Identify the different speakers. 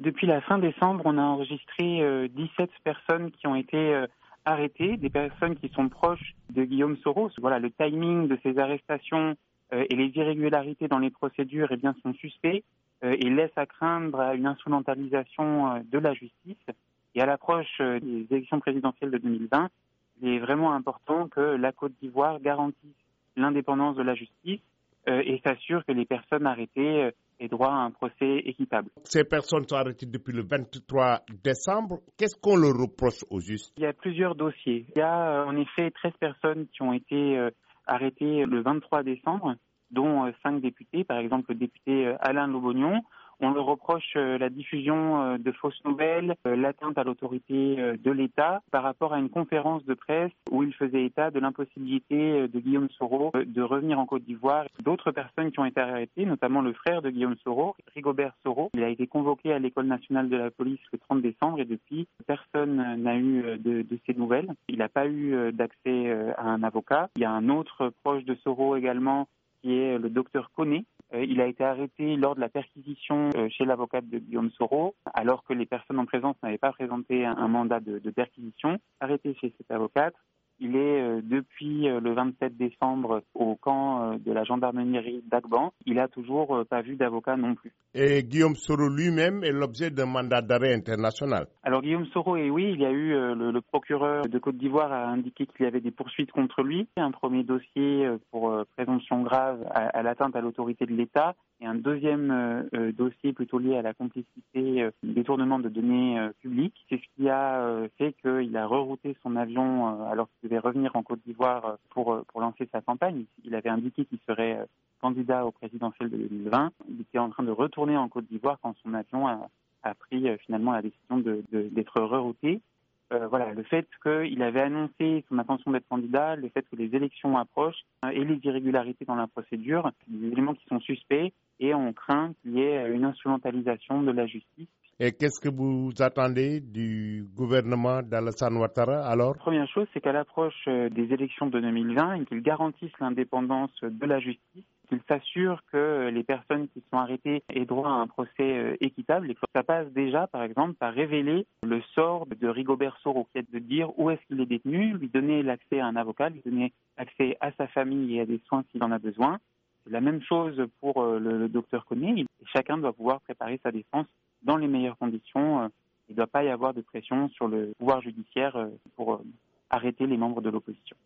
Speaker 1: Depuis la fin décembre, on a enregistré 17 personnes qui ont été arrêtées, des personnes qui sont proches de Guillaume Soro. Voilà, le timing de ces arrestations et les irrégularités dans les procédures sont suspects et laissent à craindre une instrumentalisation de la justice. Et à l'approche des élections présidentielles de 2020, il est vraiment important que la Côte d'Ivoire garantisse l'indépendance de la justice et s'assure que les personnes arrêtées aient droit à un procès équitable.
Speaker 2: Ces personnes sont arrêtées depuis le 23 décembre. Qu'est-ce qu'on leur reproche au juste?
Speaker 1: Il y a plusieurs dossiers. Il y a en effet 13 personnes qui ont été arrêtées le 23 décembre, dont 5 députés, par exemple le député Alain Lobognon. On leur reproche la diffusion de fausses nouvelles, l'atteinte à l'autorité de l'État par rapport à une conférence de presse où il faisait état de l'impossibilité de Guillaume Soro de revenir en Côte d'Ivoire. D'autres personnes qui ont été arrêtées, notamment le frère de Guillaume Soro, Rigobert Soro. Il a été convoqué à l'École nationale de la police le 30 décembre et depuis, personne n'a eu de ces nouvelles. Il n'a pas eu d'accès à un avocat. Il y a un autre proche de Soro également, qui est le docteur Koné. Il a été arrêté lors de la perquisition chez l'avocate de Guillaume Soro, alors que les personnes en présence n'avaient pas présenté un mandat de perquisition. Arrêté chez cette avocate. Il est depuis le 27 décembre au camp de la gendarmerie d'Agban. Il n'a toujours pas vu d'avocat non plus.
Speaker 2: Et Guillaume Soro lui-même est l'objet d'un mandat d'arrêt international.
Speaker 1: Alors Guillaume Soro, il y a eu le procureur de Côte d'Ivoire a indiqué qu'il y avait des poursuites contre lui. Un premier dossier pour présomption grave à l'atteinte à l'autorité de l'État et un deuxième dossier plutôt lié à la complicité détournement de données publiques. C'est ce qui a fait qu'il a rerouté son avion alors qu'il devait revenir en Côte d'Ivoire pour lancer sa campagne. Il avait indiqué qu'il serait candidat au présidentiel de 2020. Il était en train de retourner en Côte d'Ivoire quand son avion a pris finalement la décision d'être rerouté. Voilà, le fait qu'il avait annoncé son intention d'être candidat, le fait que les élections approchent et les irrégularités dans la procédure, des éléments qui sont suspects et on craint qu'il y ait une instrumentalisation de la justice.
Speaker 2: Et qu'est-ce que vous attendez du gouvernement d'Alassane Ouattara alors?
Speaker 1: La première chose, c'est qu'à l'approche des élections de 2020, qu'il garantisse l'indépendance de la justice, qu'il s'assure que les personnes qui sont arrêtées aient droit à un procès équitable et que ça passe déjà, par exemple, par révéler le sort de Rigobert Soro, qui est de dire où est-ce qu'il est détenu, lui donner l'accès à un avocat, lui donner accès à sa famille et à des soins s'il en a besoin. C'est la même chose pour le docteur Koné. Chacun doit pouvoir préparer sa défense dans les meilleures conditions. Il ne doit pas y avoir de pression sur le pouvoir judiciaire pour arrêter les membres de l'opposition.